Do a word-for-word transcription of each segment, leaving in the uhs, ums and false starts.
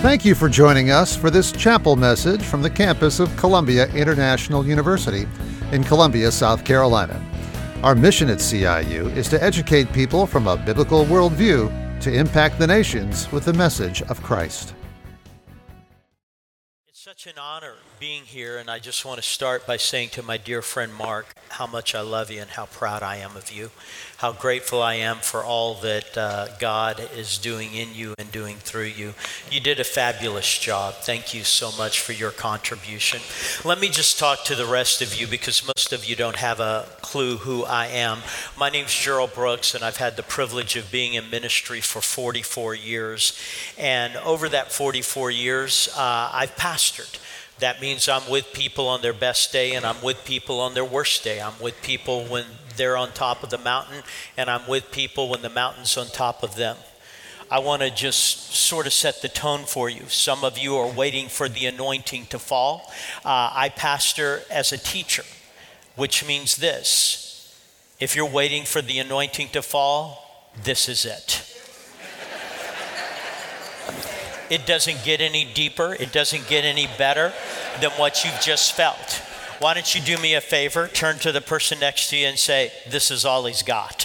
Thank you for joining us for this chapel message from the campus of Columbia International University in Columbia, South Carolina. Our mission at C I U is to educate people from a biblical worldview to impact the nations with the message of Christ. It's such an honor being here, and I just want to start by saying to my dear friend Mark how much I love you and how proud I am of you, how grateful I am for all that uh, God is doing in you and doing through you. You did a fabulous job. Thank you so much for your contribution. Let me just talk to the rest of you because most of you don't have a clue who I am. My name's Gerald Brooks, and I've had the privilege of being in ministry for forty-four years. And over that forty-four years, uh, I've pastored. That means I'm with people on their best day, and I'm with people on their worst day. I'm with people when they're on top of the mountain, and I'm with people when the mountain's on top of them. I want to just sort of set the tone for you. Some of you are waiting for the anointing to fall. Uh, I pastor as a teacher, which means this. If you're waiting for the anointing to fall, this is it. It doesn't get any deeper. It doesn't get any better than what you've just felt. Why don't you do me a favor? Turn to the person next to you and say, this is all he's got.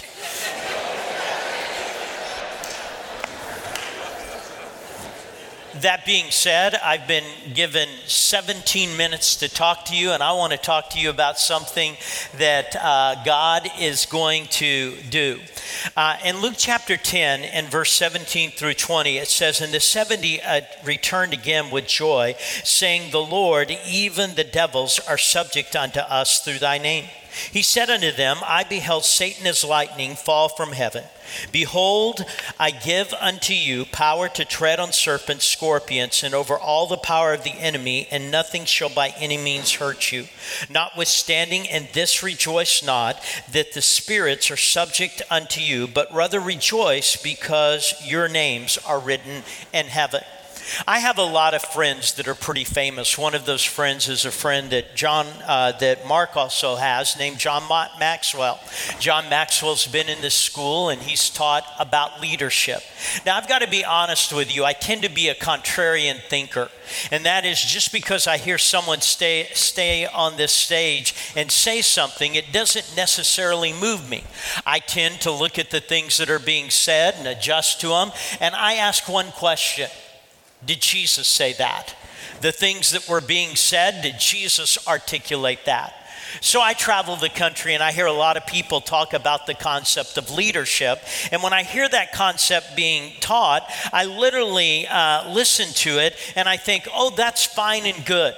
That being said, I've been given seventeen minutes to talk to you, and I want to talk to you about something that uh, God is going to do. Uh, in Luke chapter ten and verse seventeen through twenty, it says, And the seventy uh, returned again with joy, saying, The Lord, even the devils are subject unto us through thy name. He said unto them, I beheld Satan as lightning fall from heaven. Behold, I give unto you power to tread on serpents, scorpions, and over all the power of the enemy, and nothing shall by any means hurt you. Notwithstanding, in this rejoice not, that the spirits are subject unto you, but rather rejoice because your names are written in heaven. I have a lot of friends that are pretty famous. One of those friends is a friend that John, uh, that Mark also has, named John Maxwell. John Maxwell's been in this school, and he's taught about leadership. Now, I've got to be honest with you. I tend to be a contrarian thinker, and that is just because I hear someone stay stay on this stage and say something, it doesn't necessarily move me. I tend to look at the things that are being said and adjust to them, and I ask one question. Did Jesus say that? The things that were being said, did Jesus articulate that? So I travel the country and I hear a lot of people talk about the concept of leadership. And when I hear that concept being taught, I literally uh, listen to it and I think, oh, that's fine and good.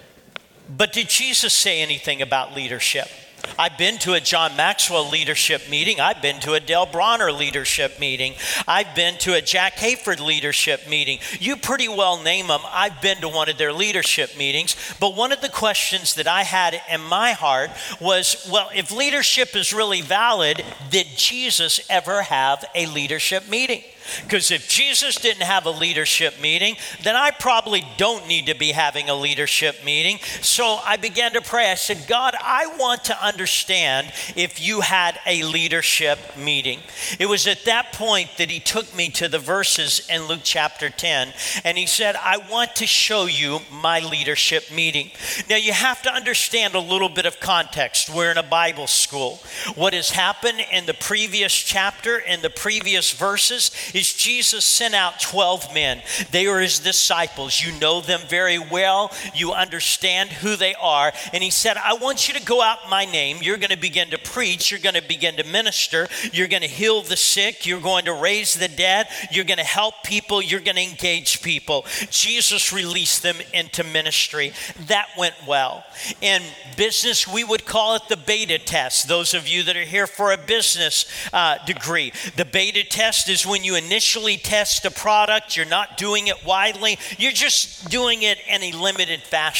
But did Jesus say anything about leadership? I've been to a John Maxwell leadership meeting. I've been to a Dale Bronner leadership meeting. I've been to a Jack Hayford leadership meeting. You pretty well name them. I've been to one of their leadership meetings. But one of the questions that I had in my heart was, well, if leadership is really valid, did Jesus ever have a leadership meeting? Because if Jesus didn't have a leadership meeting, then I probably don't need to be having a leadership meeting. So I began to pray. I said, God, I want to understand if you had a leadership meeting. It was at that point that he took me to the verses in Luke chapter ten, and he said, I want to show you my leadership meeting. Now, you have to understand a little bit of context. We're in a Bible school. What has happened in the previous chapter, in the previous verses, is Jesus sent out twelve men. They were his disciples. You know them very well. You understand who they are. And he said, I want you to go out in my name. You're going to begin to preach. You're going to begin to minister. You're going to heal the sick. You're going to raise the dead. You're going to help people. You're going to engage people. Jesus released them into ministry. That went well. In business, we would call it the beta test. Those of you that are here for a business uh, degree, the beta test is when you initially test a product. You're not doing it widely. You're just doing it in a limited fashion.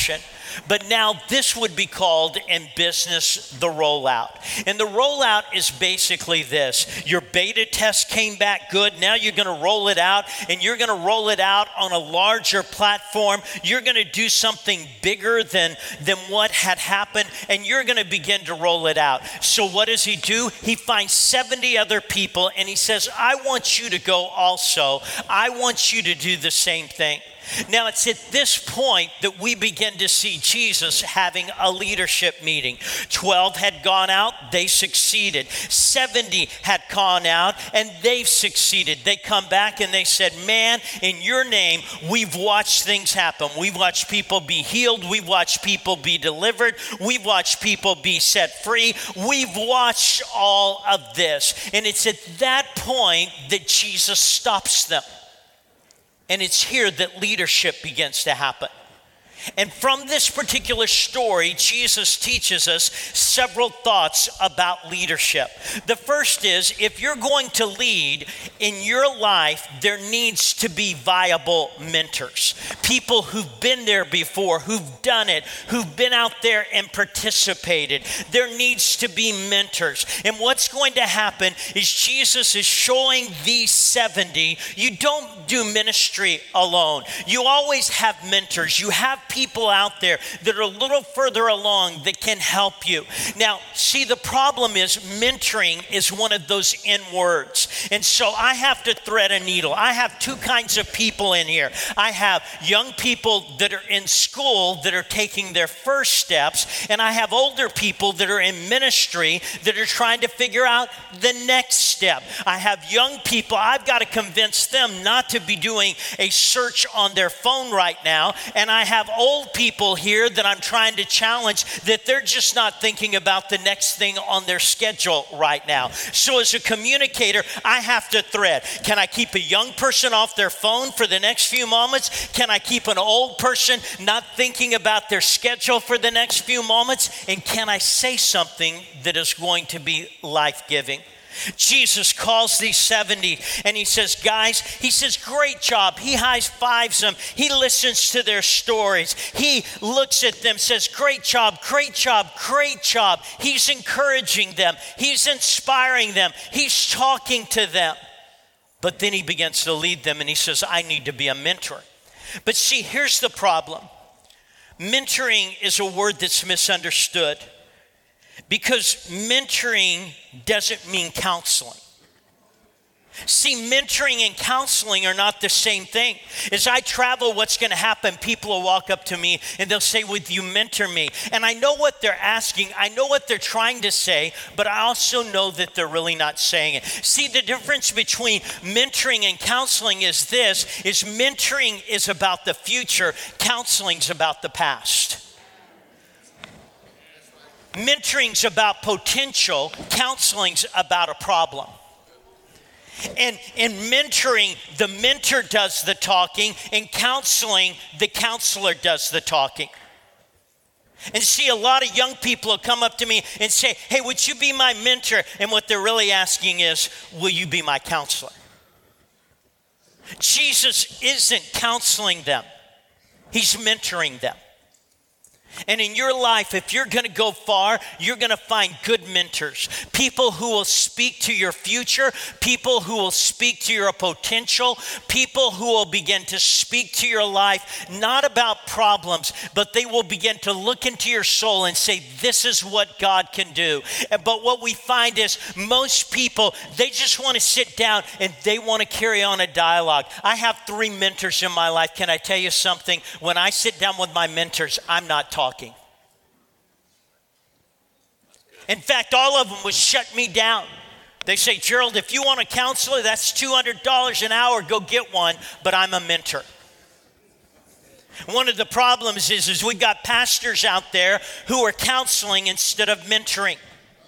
But now this would be called in business the rollout. And the rollout is basically this. Your beta test came back good. Now you're going to roll it out, and you're going to roll it out on a larger platform. You're going to do something bigger than, than what had happened, and you're going to begin to roll it out. So what does he do? He finds seventy other people, and he says, I want you to go also. I want you to do the same thing. Now, it's at this point that we begin to see Jesus having a leadership meeting. twelve had gone out, they succeeded. seventy had gone out, and they've succeeded. They come back and they said, man, in your name, we've watched things happen. We've watched people be healed. We've watched people be delivered. We've watched people be set free. We've watched all of this. And it's at that point that Jesus stops them. And it's here that leadership begins to happen. And from this particular story, Jesus teaches us several thoughts about leadership. The first is, if you're going to lead in your life, there needs to be viable mentors. People who've been there before, who've done it, who've been out there and participated. There needs to be mentors. And what's going to happen is Jesus is showing these seventy, you don't do ministry alone. You always have mentors. You have people out there that are a little further along that can help you. Now, see, the problem is mentoring is one of those N words. And so I have to thread a needle. I have two kinds of people in here. I have young people that are in school that are taking their first steps, and I have older people that are in ministry that are trying to figure out the next step. I have young people, I've got to convince them not to be doing a search on their phone right now, and I have old people here that I'm trying to challenge that they're just not thinking about the next thing on their schedule right now. So as a communicator, I have to thread. Can I keep a young person off their phone for the next few moments? Can I keep an old person not thinking about their schedule for the next few moments? And can I say something that is going to be life-giving? Jesus calls these seventy and he says, guys, he says, great job. He high-fives them. He listens to their stories. He looks at them, says, great job, great job, great job. He's encouraging them. He's inspiring them. He's talking to them. But then he begins to lead them and he says, I need to be a mentor. But see, here's the problem. Mentoring is a word that's misunderstood. Because mentoring doesn't mean counseling. See, mentoring and counseling are not the same thing. As I travel, what's going to happen? People will walk up to me and they'll say, would you mentor me? And I know what they're asking. I know what they're trying to say, but I also know that they're really not saying it. See, the difference between mentoring and counseling is this, is mentoring is about the future, counseling's about the past. Mentoring's about potential, counseling's about a problem. And in mentoring, the mentor does the talking. In counseling, the counselor does the talking. And see, a lot of young people will come up to me and say, hey, would you be my mentor? And what they're really asking is, will you be my counselor? Jesus isn't counseling them. He's mentoring them. And in your life, if you're going to go far, you're going to find good mentors. People who will speak to your future, people who will speak to your potential, people who will begin to speak to your life, not about problems, but they will begin to look into your soul and say, this is what God can do. But what we find is most people, they just want to sit down and they want to carry on a dialogue. I have three mentors in my life. Can I tell you something? When I sit down with my mentors, I'm not talking. In fact, all of them would shut me down. They say, Gerald, if you want a counselor, that's two hundred dollars an hour. Go get one, but I'm a mentor. One of the problems is, is we've got pastors out there who are counseling instead of mentoring.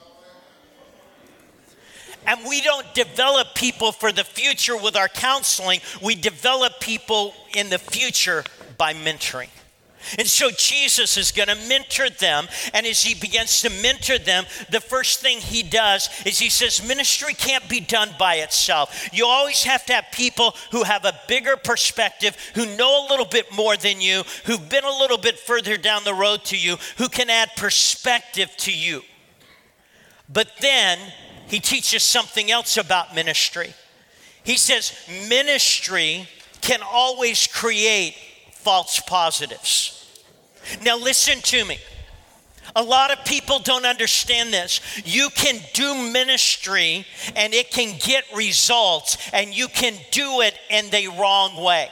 And we don't develop people for the future with our counseling. We develop people in the future by mentoring. And so Jesus is going to mentor them. And as he begins to mentor them, the first thing he does is he says, ministry can't be done by itself. You always have to have people who have a bigger perspective, who know a little bit more than you, who've been a little bit further down the road to you, who can add perspective to you. But then he teaches something else about ministry. He says, ministry can always create false positives. Now listen to me. A lot of people don't understand this. You can do ministry and it can get results, and you can do it in the wrong way.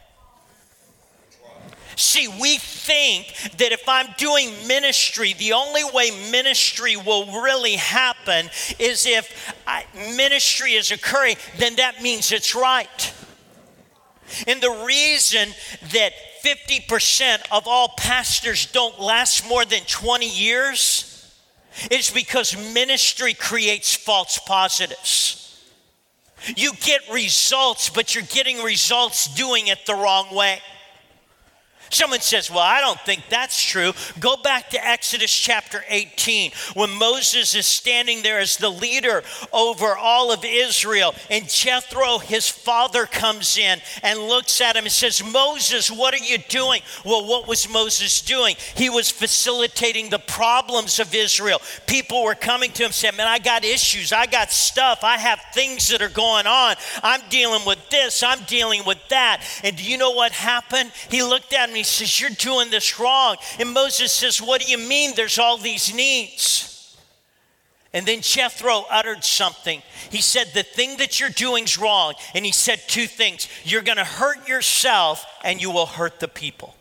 See, we think that if I'm doing ministry, the only way ministry will really happen is if I, ministry is occurring, then that means it's right. And the reason that fifty percent of all pastors don't last more than twenty years is because ministry creates false positives. You get results, but you're getting results doing it the wrong way. Someone says, well, I don't think that's true. Go back to Exodus chapter eighteen, when Moses is standing there as the leader over all of Israel, and Jethro, his father, comes in and looks at him and says, Moses, what are you doing? Well, what was Moses doing? He was facilitating the problems of Israel. People were coming to him saying, man, I got issues. I got stuff. I have things that are going on. I'm dealing with this. I'm dealing with that. And do you know what happened? He looked at him. He says, you're doing this wrong. And Moses says, what do you mean there's all these needs? And then Jethro uttered something. He said, the thing that you're doing is wrong. And he said two things. You're going to hurt yourself and you will hurt the people.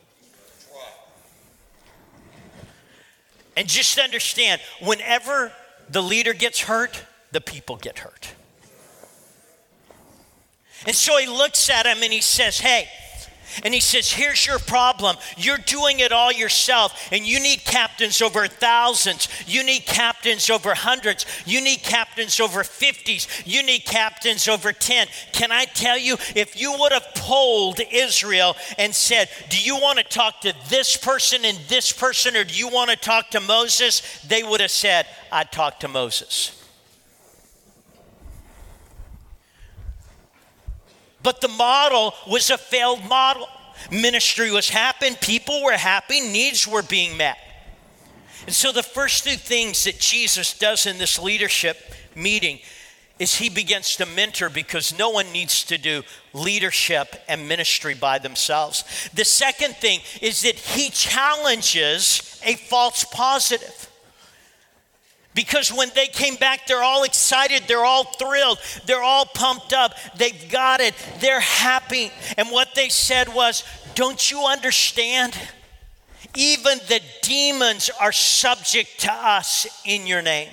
And just understand, whenever the leader gets hurt, the people get hurt. And so he looks at him and he says, hey, and he says, here's your problem. You're doing it all yourself, and you need captains over thousands. You need captains over hundreds. You need captains over fifties. You need captains over ten. Can I tell you, if you would have polled Israel and said, do you want to talk to this person and this person, or do you want to talk to Moses? They would have said, I'd talk to Moses. But the model was a failed model. Ministry was happening, people were happy, needs were being met. And so the first two things that Jesus does in this leadership meeting is he begins to mentor, because no one needs to do leadership and ministry by themselves. The second thing is that he challenges a false positive. Because when they came back, they're all excited, they're all thrilled, they're all pumped up, they've got it, they're happy. And what they said was, don't you understand? Even the demons are subject to us in your name.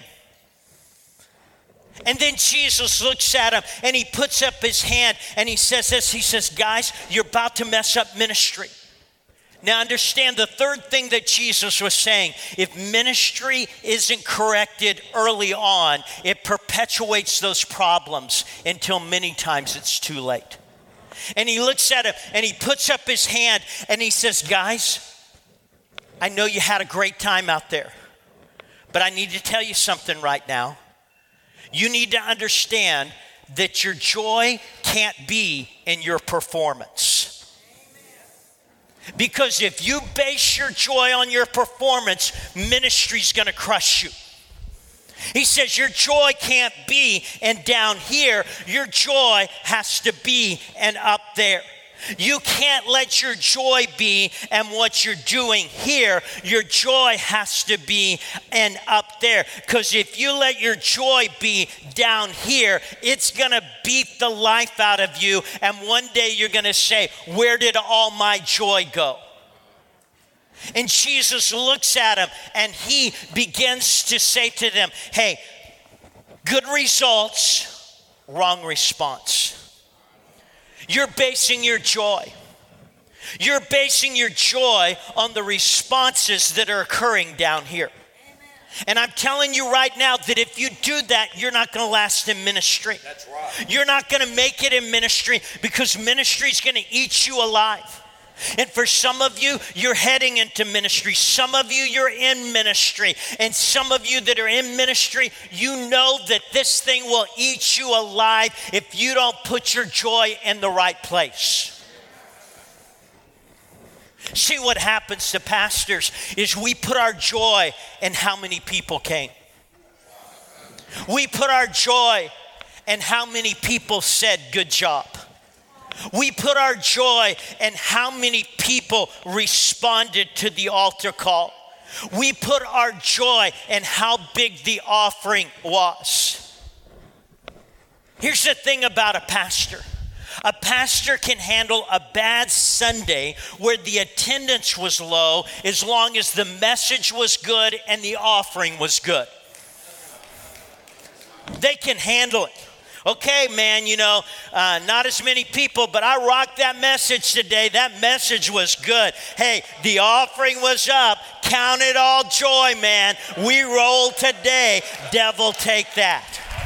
And then Jesus looks at him and he puts up his hand and he says this, he says, guys, you're about to mess up ministry. Now understand the third thing that Jesus was saying, if ministry isn't corrected early on, it perpetuates those problems until many times it's too late. And he looks at him and he puts up his hand and he says, guys, I know you had a great time out there, but I need to tell you something right now. You need to understand that your joy can't be in your performance. Because if you base your joy on your performance, ministry's going to crush you. He says your joy can't be and down here. Your joy has to be and up there. You can't let your joy be and what you're doing here. Your joy has to be and up there. Because if you let your joy be down here, it's going to beat the life out of you. And one day you're going to say, where did all my joy go? And Jesus looks at him and he begins to say to them, hey, good results, wrong response. You're basing your joy. You're basing your joy on the responses that are occurring down here. Amen. And I'm telling you right now that if you do that, you're not going to last in ministry. That's right. You're not going to make it in ministry because ministry is going to eat you alive. And for some of you, you're heading into ministry. Some of you, you're in ministry. And some of you that are in ministry, you know that this thing will eat you alive if you don't put your joy in the right place. See, what happens to pastors is we put our joy in how many people came. We put our joy in how many people said, good job. We put our joy in how many people responded to the altar call. We put our joy in how big the offering was. Here's the thing about a pastor. A pastor can handle a bad Sunday where the attendance was low as long as the message was good and the offering was good. They can handle it. Okay, man, you know, uh, not as many people, but I rocked that message today. That message was good. Hey, the offering was up. Count it all joy, man. We rolled today. Devil, take that.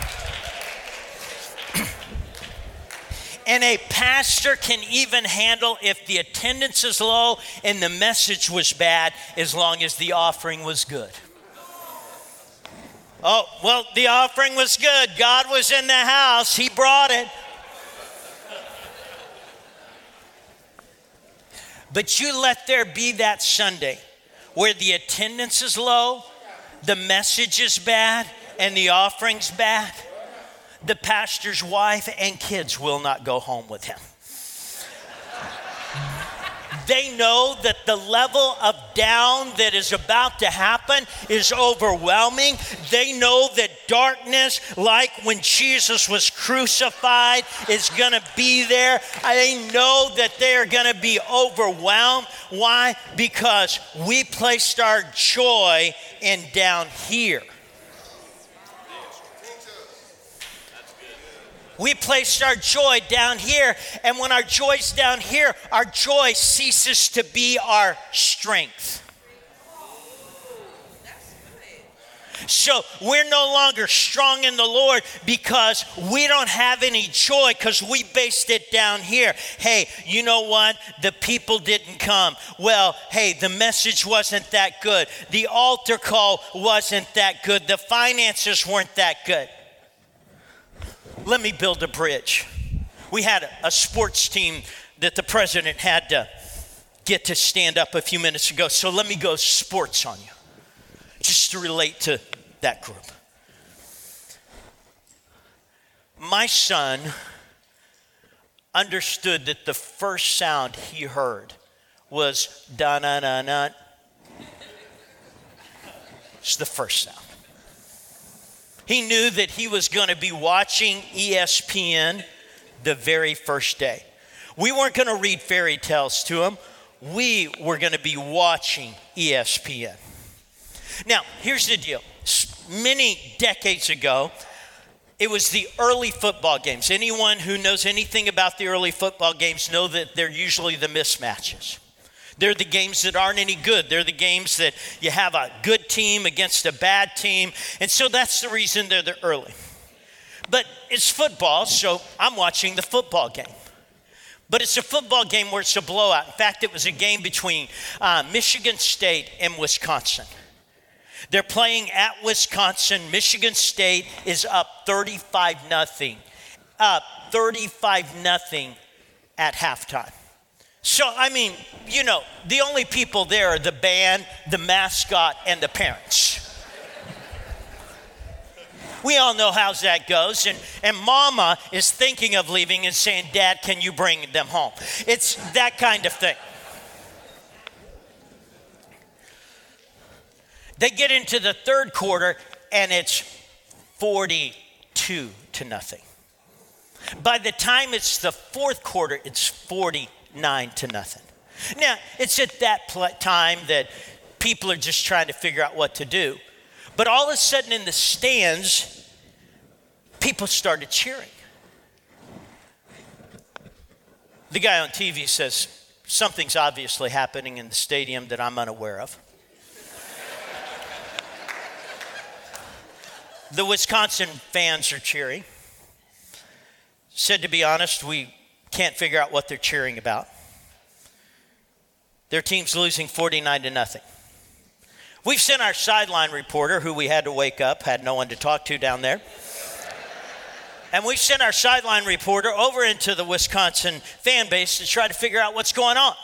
And a pastor can even handle if the attendance is low and the message was bad, as long as the offering was good. Oh, well, the offering was good. God was in the house. He brought it. But you let there be that Sunday where the attendance is low, the message is bad, and the offering's bad. The pastor's wife and kids will not go home with him. They know that the level of down that is about to happen is overwhelming. They know that darkness, like when Jesus was crucified, is going to be there. They know that they are going to be overwhelmed. Why? Because we placed our joy in down here. We placed our joy down here, and when our joy's down here, our joy ceases to be our strength. So we're no longer strong in the Lord because we don't have any joy because we based it down here. Hey, you know what? The people didn't come. Well, hey, the message wasn't that good. The altar call wasn't that good. The finances weren't that good. Let me build a bridge. We had a sports team that the president had to get to stand up a few minutes ago. So let me go sports on you, just to relate to that group. My son understood that the first sound he heard was da-na-na-na. It's the first sound. He knew that he was going to be watching E S P N the very first day. We weren't going to read fairy tales to him. We were going to be watching E S P N. Now, here's the deal. Many decades ago, it was the early football games. Anyone who knows anything about the early football games know that they're usually the mismatches. They're the games that aren't any good. They're the games that you have a good team against a bad team. And so that's the reason they're the early. But it's football, so I'm watching the football game. But it's a football game where it's a blowout. In fact, it was a game between uh, Michigan State and Wisconsin. They're playing at Wisconsin. Michigan State is up thirty-five nothing. Up thirty-five nothing at halftime. So, I mean, you know, the only people there are the band, the mascot, and the parents. We all know how that goes. And, and mama is thinking of leaving and saying, Dad, can you bring them home? It's that kind of thing. They get into the third quarter, and it's forty-two to nothing. By the time it's the fourth quarter, it's forty Nine to nothing. Now, it's at that pl- time that people are just trying to figure out what to do. But all of a sudden in the stands, people started cheering. The guy on T V says, something's obviously happening in the stadium that I'm unaware of. The Wisconsin fans are cheering. Said, to be honest, we can't figure out what they're cheering about. Their team's losing forty-nine to nothing. We've sent our sideline reporter, who we had to wake up, had no one to talk to down there. And we sent our sideline reporter over into the Wisconsin fan base to try to figure out what's going on.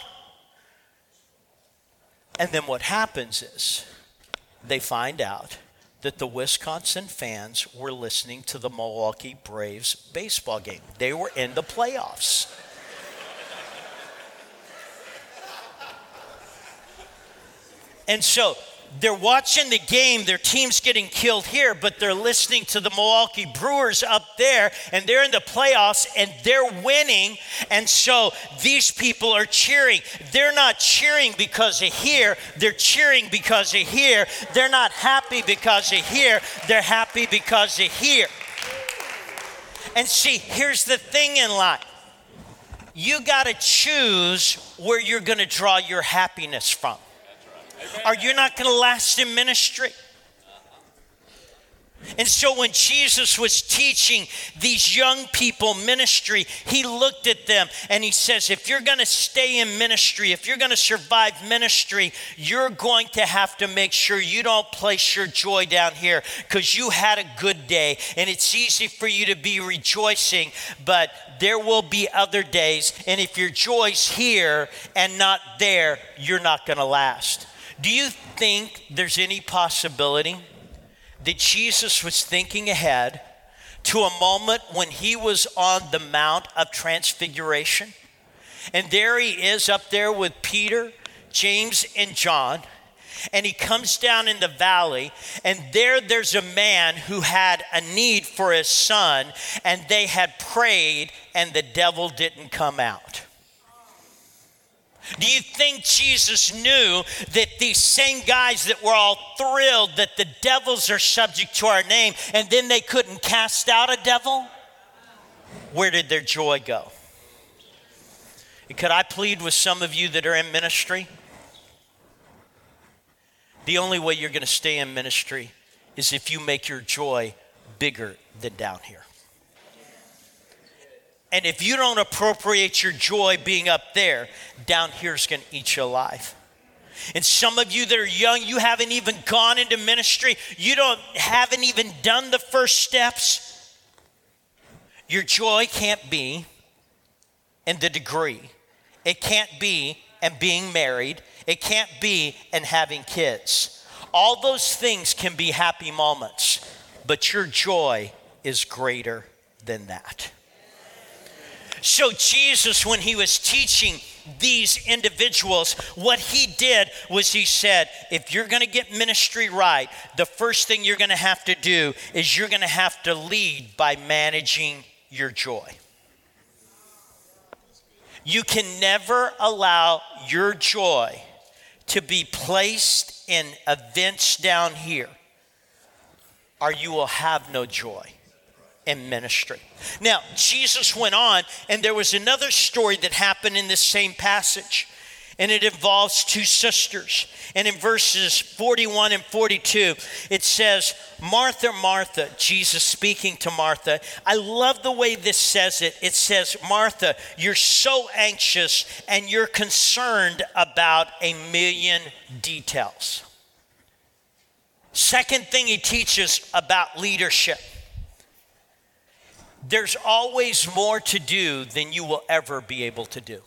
And then what happens is they find out that the Wisconsin fans were listening to the Milwaukee Braves baseball game. They were in the playoffs. And so they're watching the game, their team's getting killed here, but they're listening to the Milwaukee Brewers up there, and they're in the playoffs, and they're winning, and so these people are cheering. They're not cheering because of here, they're cheering because of here. They're not happy because of here, they're happy because of here. And see, here's the thing in life. You got to choose where you're going to draw your happiness from. Or you're not going to last in ministry. And so when Jesus was teaching these young people ministry, he looked at them and he says, if you're going to stay in ministry, if you're going to survive ministry, you're going to have to make sure you don't place your joy down here, because you had a good day and it's easy for you to be rejoicing, but there will be other days, and if your joy's here and not there, you're not going to last. Do you think there's any possibility that Jesus was thinking ahead to a moment when he was on the Mount of Transfiguration? And there he is up there with Peter, James, and John. And he comes down in the valley, and there there's a man who had a need for his son, and they had prayed, and the devil didn't come out. Do you think Jesus knew that these same guys that were all thrilled that the devils are subject to our name, and then they couldn't cast out a devil? Where did their joy go? And could I plead with some of you that are in ministry? The only way you're going to stay in ministry is if you make your joy bigger than down here. And if you don't appropriate your joy being up there, down here is going to eat you alive. And some of you that are young, you haven't even gone into ministry. You don't haven't even done the first steps. Your joy can't be in the degree. It can't be in being married. It can't be in having kids. All those things can be happy moments, but your joy is greater than that. So Jesus, when he was teaching these individuals, what he did was he said, if you're going to get ministry right, the first thing you're going to have to do is you're going to have to lead by managing your joy. You can never allow your joy to be placed in events down here, or you will have no joy in ministry. Now, Jesus went on, and there was another story that happened in this same passage, and it involves two sisters. And in verses forty-one and forty-two, it says, Martha, Martha, Jesus speaking to Martha. I love the way this says it. It says, Martha, you're so anxious and you're concerned about a million details. Second thing he teaches about leadership. There's always more to do than you will ever be able to do.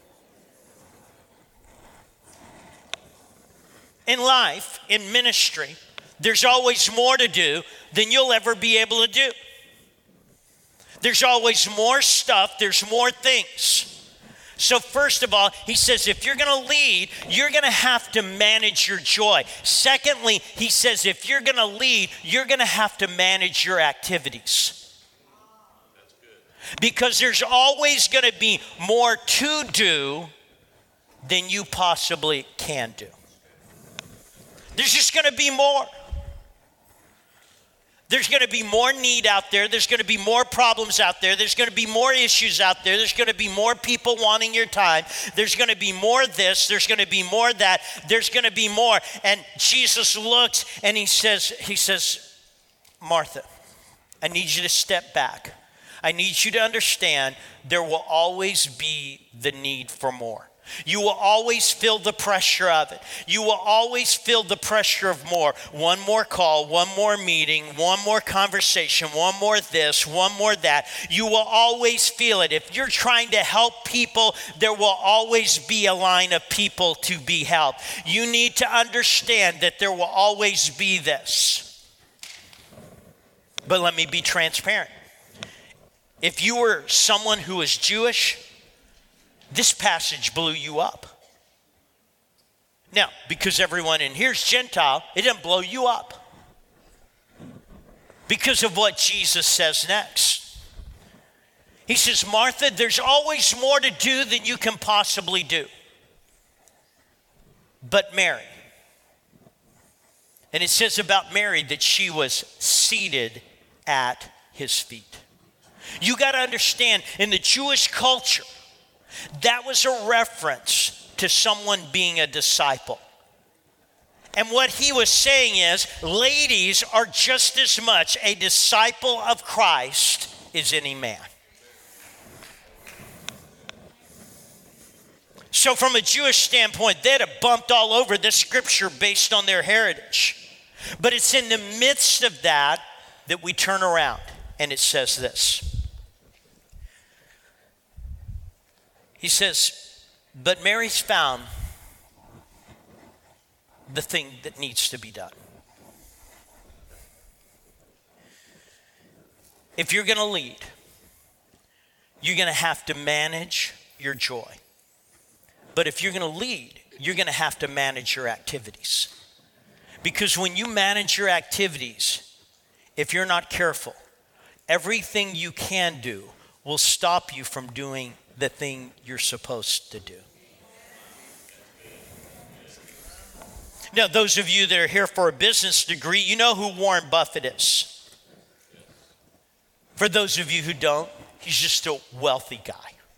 In life, in ministry, there's always more to do than you'll ever be able to do. There's always more stuff, there's more things. So first of all, he says, if you're going to lead, you're going to have to manage your joy. Secondly, he says, if you're going to lead, you're going to have to manage your activities. Because there's always going to be more to do than you possibly can do. There's just going to be more. There's going to be more need out there. There's going to be more problems out there. There's going to be more issues out there. There's going to be more people wanting your time. There's going to be more this. There's going to be more that. There's going to be more. And Jesus looks and he says, he says, Martha, I need you to step back. I need you to understand there will always be the need for more. You will always feel the pressure of it. You will always feel the pressure of more. One more call, one more meeting, one more conversation, one more this, one more that. You will always feel it. If you're trying to help people, there will always be a line of people to be helped. You need to understand that there will always be this. But let me be transparent. If you were someone who was Jewish, this passage blew you up. Now, because everyone in here is Gentile, it didn't blow you up. Because of what Jesus says next. He says, Martha, there's always more to do than you can possibly do. But Mary. And it says about Mary that she was seated at his feet. You got to understand, in the Jewish culture, that was a reference to someone being a disciple. And what he was saying is, ladies are just as much a disciple of Christ as any man. So from a Jewish standpoint, they'd have bumped all over this scripture based on their heritage. But it's in the midst of that that we turn around and it says this. He says, but Mary's found the thing that needs to be done. If you're going to lead, you're going to have to manage your joy. But if you're going to lead, you're going to have to manage your activities. Because when you manage your activities, if you're not careful, everything you can do will stop you from doing the thing you're supposed to do. Now, those of you that are here for a business degree, you know who Warren Buffett is. For those of you who don't, he's just a wealthy guy.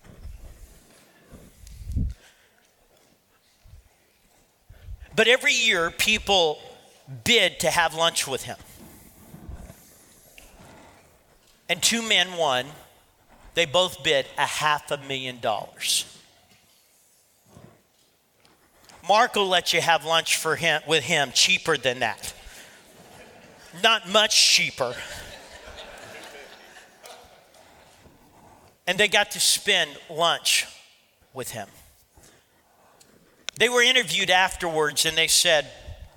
But every year, people bid to have lunch with him. And two men won. They both bid a half a million dollars. Mark will let you have lunch for him with him cheaper than that. Not much cheaper. And they got to spend lunch with him. They were interviewed afterwards and they said,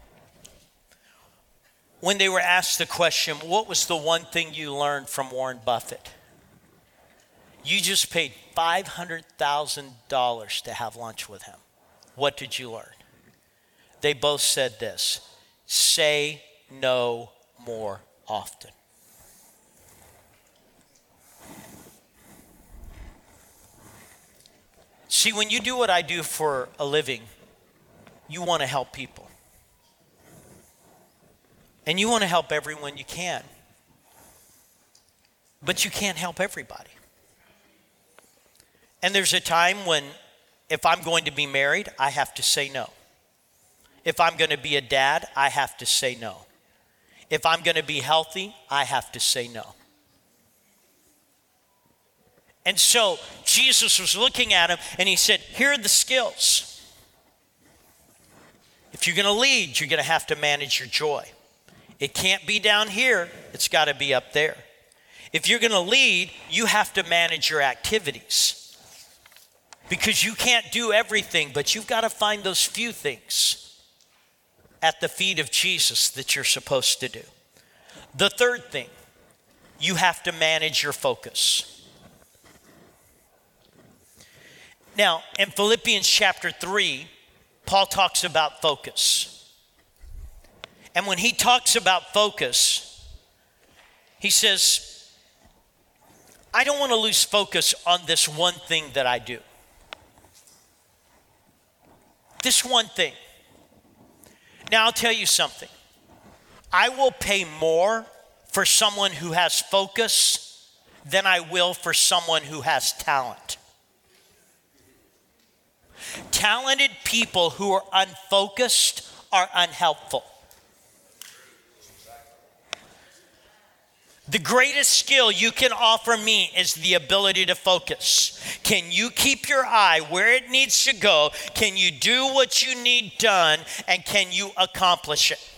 when they were asked the question, what was the one thing you learned from Warren Buffett? You just paid five hundred thousand dollars to have lunch with him. What did you learn? They both said this: say no more often. See, when you do what I do for a living, you want to help people. And you want to help everyone you can. But you can't help everybody. And there's a time when if I'm going to be married, I have to say no. If I'm going to be a dad, I have to say no. If I'm going to be healthy, I have to say no. And so Jesus was looking at him and he said, here are the skills. If you're going to lead, you're going to have to manage your joy. It can't be down here. It's got to be up there. If you're going to lead, you have to manage your activities. Because you can't do everything, but you've got to find those few things at the feet of Jesus that you're supposed to do. The third thing, you have to manage your focus. Now, in Philippians chapter three, Paul talks about focus. And when he talks about focus, he says, I don't want to lose focus on this one thing that I do. This one thing. Now, I'll tell you something. I will pay more for someone who has focus than I will for someone who has talent. Talented people who are unfocused are unhelpful. The greatest skill you can offer me is the ability to focus. Can you keep your eye where it needs to go? Can you do what you need done? And can you accomplish it?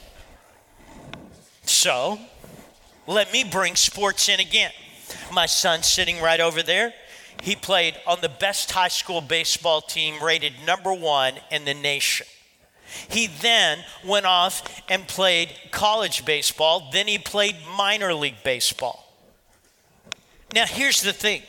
So, let me bring sports in again. My son's sitting right over there. He played on the best high school baseball team, rated number one in the nation. He then went off and played college baseball. Then he played minor league baseball. Now, here's the thing.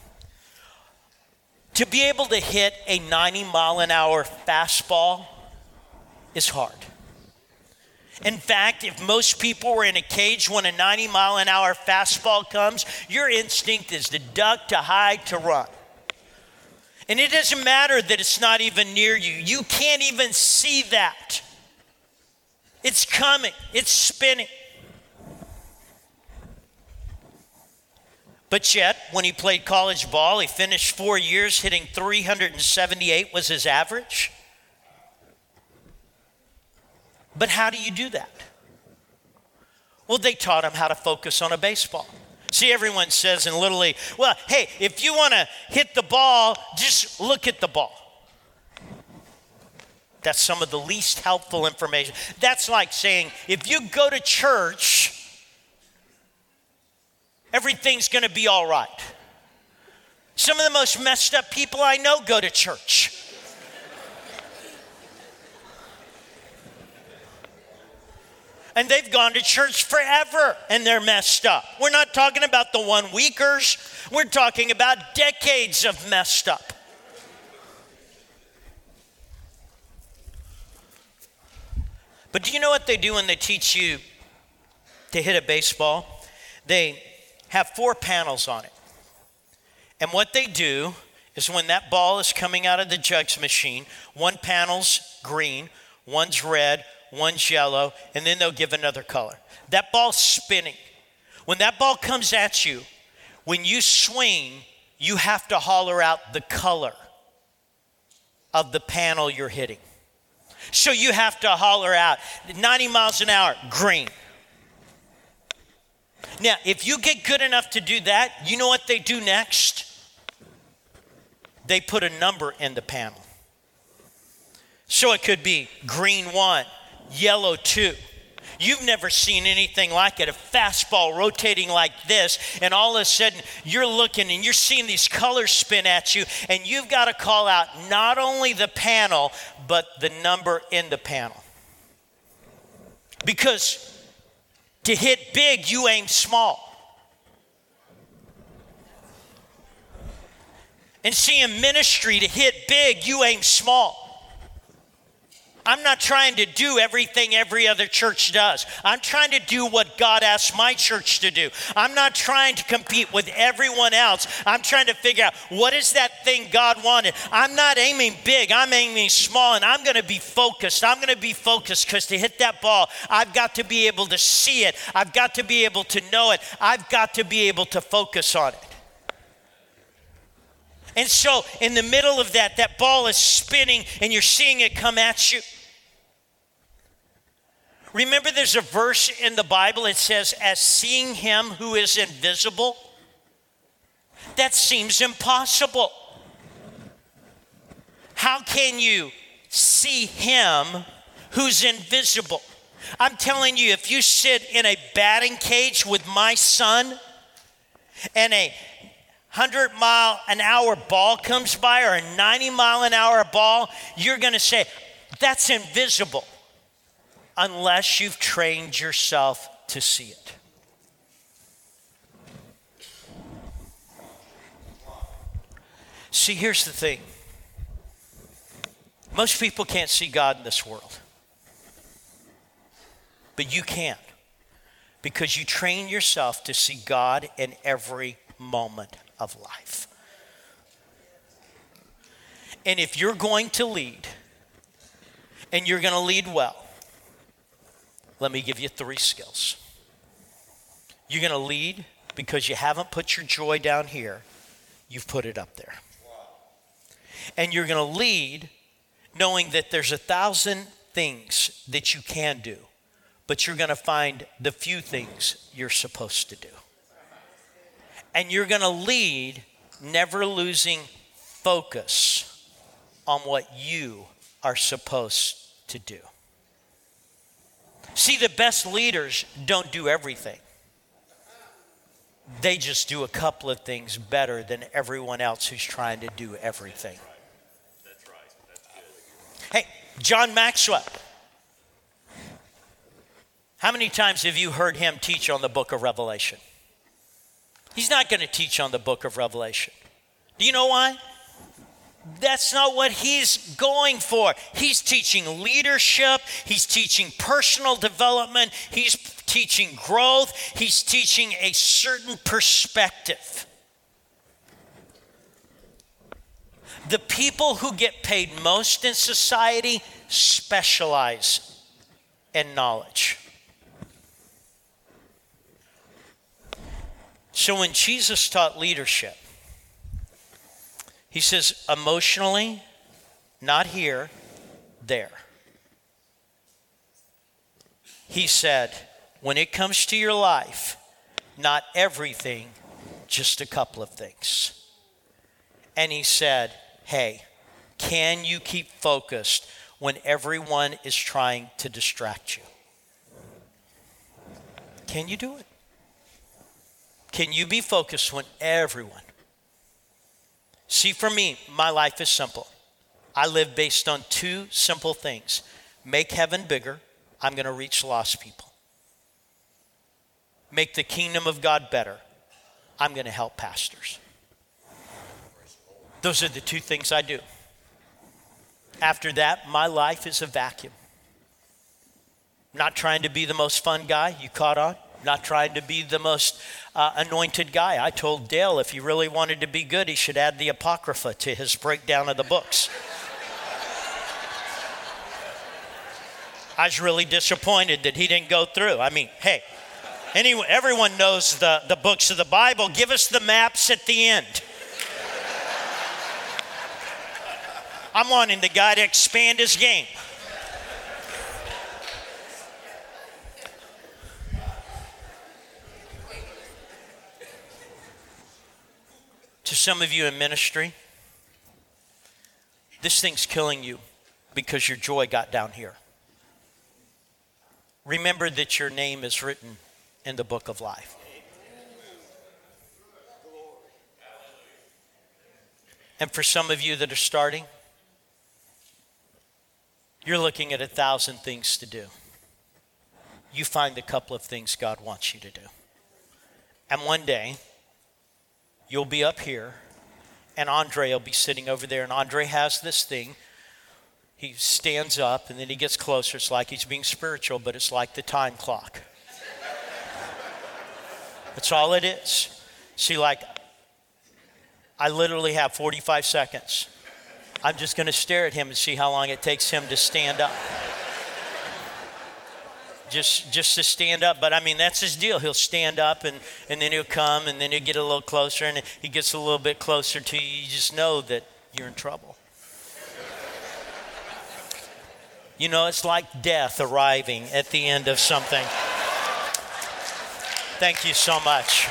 To be able to hit a ninety mile an hour fastball is hard. In fact, if most people were in a cage when a ninety mile an hour fastball comes, your instinct is to duck, to hide, to run. And it doesn't matter that it's not even near you. You can't even see that. It's coming. It's spinning. But yet, when he played college ball, he finished four years hitting three hundred seventy-eight was his average. But how do you do that? Well, they taught him how to focus on a baseball. See, everyone says in Little League, well, hey, if you want to hit the ball, just look at the ball. That's some of the least helpful information. That's like saying, if you go to church, everything's going to be all right. Some of the most messed up people I know go to church. And they've gone to church forever and they're messed up. We're not talking about the one weekers. We're talking about decades of messed up. But do you know what they do when they teach you to hit a baseball? They have four panels on it. And what they do is when that ball is coming out of the jugs machine, one panel's green, one's red, one's yellow, and then they'll give another color. That ball's spinning. When that ball comes at you, when you swing, you have to holler out the color of the panel you're hitting. So you have to holler out ninety miles an hour, green. Now, if you get good enough to do that, you know what they do next? They put a number in the panel. So it could be green one, yellow two. You've never seen anything like it, a fastball rotating like this, and all of a sudden you're looking and you're seeing these colors spin at you, and you've got to call out not only the panel, but the number in the panel. Because to hit big, you aim small. And see, in ministry, to hit big, you aim small. I'm not trying to do everything every other church does. I'm trying to do what God asked my church to do. I'm not trying to compete with everyone else. I'm trying to figure out what is that thing God wanted. I'm not aiming big. I'm aiming small, and I'm going to be focused. I'm going to be focused because to hit that ball, I've got to be able to see it. I've got to be able to know it. I've got to be able to focus on it. And so in the middle of that, that ball is spinning and you're seeing it come at you. Remember, there's a verse in the Bible, it says, as seeing him who is invisible. That seems impossible. How can you see him who's invisible? I'm telling you, if you sit in a batting cage with my son and a hundred mile an hour ball comes by or a ninety mile an hour ball, you're going to say, that's invisible. Unless you've trained yourself to see it. See, here's the thing. Most people can't see God in this world. But you can. Because you train yourself to see God in every moment of life. And if you're going to lead, and you're going to lead well, let me give you three skills. You're going to lead because you haven't put your joy down here. You've put it up there. And you're going to lead knowing that there's a thousand things that you can do, but you're going to find the few things you're supposed to do. And you're going to lead never losing focus on what you are supposed to do. See, the best leaders don't do everything. They just do a couple of things better than everyone else who's trying to do everything. That's right. That's good. Hey, John Maxwell. How many times have you heard him teach on the book of Revelation? He's not going to teach on the book of Revelation. Do you know why? That's not what he's going for. He's teaching leadership. He's teaching personal development. He's teaching growth. He's teaching a certain perspective. The people who get paid most in society specialize in knowledge. So when Jesus taught leadership, he says emotionally, not here, there. He said, when it comes to your life, not everything, just a couple of things. And he said, hey, can you keep focused when everyone is trying to distract you? Can you do it? Can you be focused when everyone? See, for me, my life is simple. I live based on two simple things. Make heaven bigger. I'm going to reach lost people. Make the kingdom of God better. I'm going to help pastors. Those are the two things I do. After that, my life is a vacuum. Not trying to be the most fun guy. You caught on? Not trying to be the most uh, anointed guy. I told Dale if he really wanted to be good, he should add the Apocrypha to his breakdown of the books. I was really disappointed that he didn't go through. I mean, hey, anyone, everyone knows the, the books of the Bible. Give us the maps at the end. I'm wanting the guy to expand his game. To some of you in ministry, this thing's killing you because your joy got down here. Remember that your name is written in the book of life. And for some of you that are starting, you're looking at a thousand things to do. You find a couple of things God wants you to do. And one day, you'll be up here, and Andre will be sitting over there, and Andre has this thing. He stands up, and then he gets closer. It's like he's being spiritual, but it's like the time clock. That's all it is. See, like, I literally have forty-five seconds. I'm just going to stare at him and see how long it takes him to stand up. Just just to stand up. But I mean, that's his deal. He'll stand up and, and then he'll come and then he'll get a little closer and he gets a little bit closer to you. You just know that you're in trouble. You know, it's like death arriving at the end of something. Thank you so much.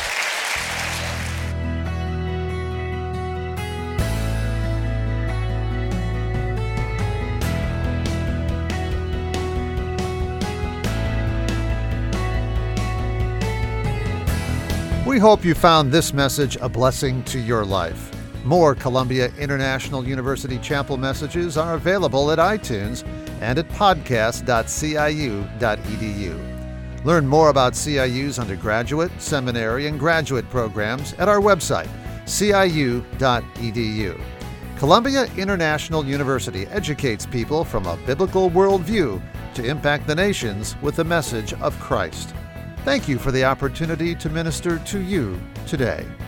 We hope you found this message a blessing to your life. More Columbia International University Chapel messages are available at iTunes and at podcast dot c i u dot e d u. Learn more about C I U's undergraduate, seminary, and graduate programs at our website, c i u dot e d u. Columbia International University educates people from a biblical worldview to impact the nations with the message of Christ. Thank you for the opportunity to minister to you today.